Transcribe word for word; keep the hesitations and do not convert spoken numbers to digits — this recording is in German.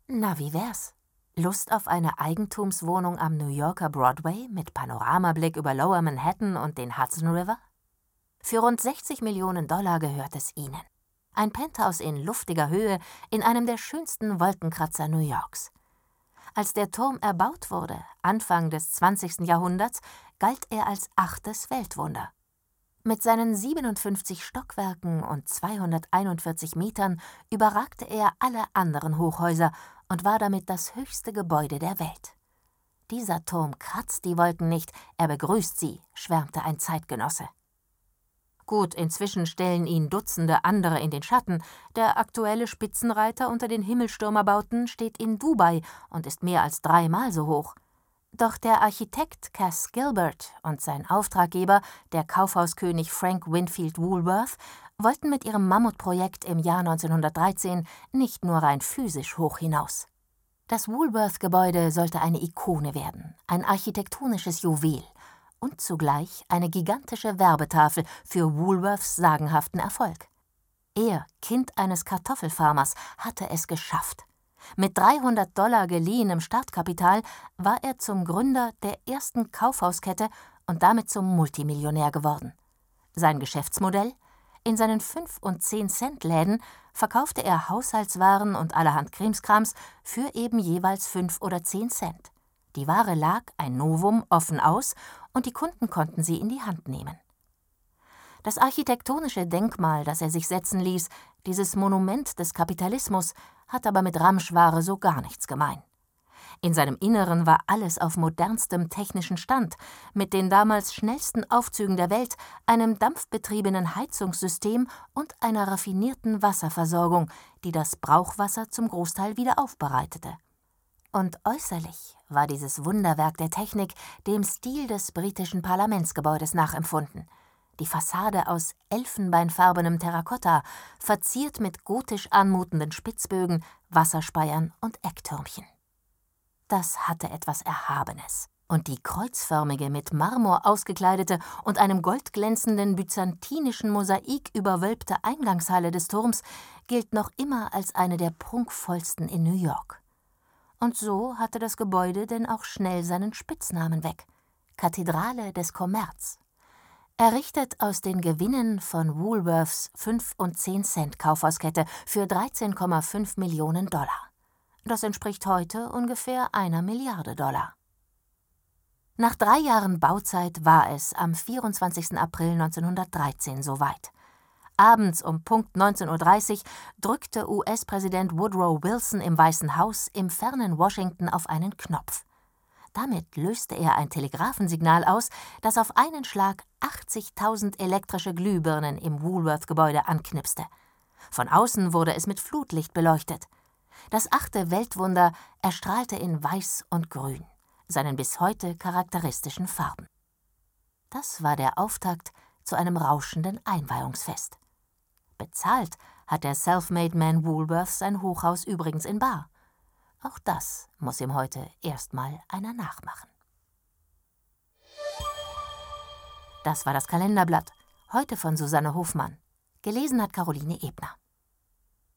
Na, wie wär's? Lust auf eine Eigentumswohnung am New Yorker Broadway mit Panoramablick über Lower Manhattan und den Hudson River? Für rund sechzig Millionen Dollar gehört es Ihnen. Ein Penthouse in luftiger Höhe in einem der schönsten Wolkenkratzer New Yorks. Als der Turm erbaut wurde, Anfang des zwanzigsten Jahrhunderts, galt er als achtes Weltwunder. Mit seinen siebenundfünfzig Stockwerken und zweihunderteinundvierzig Metern überragte er alle anderen Hochhäuser und war damit das höchste Gebäude der Welt. Dieser Turm kratzt die Wolken nicht, er begrüßt sie, schwärmte ein Zeitgenosse. Gut, inzwischen stellen ihn Dutzende andere in den Schatten. Der aktuelle Spitzenreiter unter den Himmelstürmerbauten steht in Dubai und ist mehr als dreimal so hoch. Doch der Architekt Cass Gilbert und sein Auftraggeber, der Kaufhauskönig Frank Winfield Woolworth, wollten mit ihrem Mammutprojekt im Jahr neunzehnhundertdreizehn nicht nur rein physisch hoch hinaus. Das Woolworth-Gebäude sollte eine Ikone werden, ein architektonisches Juwel und zugleich eine gigantische Werbetafel für Woolworths sagenhaften Erfolg. Er, Kind eines Kartoffelfarmers, hatte es geschafft. Mit dreihundert Dollar geliehenem Startkapital war er zum Gründer der ersten Kaufhauskette und damit zum Multimillionär geworden. Sein Geschäftsmodell? In seinen fünf- und zehn-Cent-Läden verkaufte er Haushaltswaren und allerhand Krimskrams für eben jeweils fünf oder zehn Cent. Die Ware lag, ein Novum, offen aus und die Kunden konnten sie in die Hand nehmen. Das architektonische Denkmal, das er sich setzen ließ, dieses Monument des Kapitalismus, hat aber mit Ramschware so gar nichts gemein. In seinem Inneren war alles auf modernstem technischen Stand, mit den damals schnellsten Aufzügen der Welt, einem dampfbetriebenen Heizungssystem und einer raffinierten Wasserversorgung, die das Brauchwasser zum Großteil wieder aufbereitete. Und äußerlich war dieses Wunderwerk der Technik dem Stil des britischen Parlamentsgebäudes nachempfunden. Die Fassade aus elfenbeinfarbenem Terrakotta, verziert mit gotisch anmutenden Spitzbögen, Wasserspeiern und Ecktürmchen. Das hatte etwas Erhabenes. Und die kreuzförmige, mit Marmor ausgekleidete und einem goldglänzenden byzantinischen Mosaik überwölbte Eingangshalle des Turms gilt noch immer als eine der prunkvollsten in New York. Und so hatte das Gebäude denn auch schnell seinen Spitznamen weg: Kathedrale des Kommerz. Errichtet aus den Gewinnen von Woolworths fünf- und zehn-Cent-Kaufhauskette für dreizehn Komma fünf Millionen Dollar. Das entspricht heute ungefähr einer Milliarde Dollar. Nach drei Jahren Bauzeit war es am vierundzwanzigsten April neunzehnhundertdreizehn soweit. Abends um Punkt neunzehn Uhr dreißig drückte U S-Präsident Woodrow Wilson im Weißen Haus im fernen Washington auf einen Knopf. Damit löste er ein Telegraphensignal aus, das auf einen Schlag achtzigtausend elektrische Glühbirnen im Woolworth-Gebäude anknipste. Von außen wurde es mit Flutlicht beleuchtet. Das achte Weltwunder erstrahlte in Weiß und Grün, seinen bis heute charakteristischen Farben. Das war der Auftakt zu einem rauschenden Einweihungsfest. Bezahlt hat der Self-Made-Man Woolworth sein Hochhaus übrigens in bar. Auch das muss ihm heute erstmal einer nachmachen. Das war das Kalenderblatt, heute von Susanne Hofmann. Gelesen hat Caroline Ebner.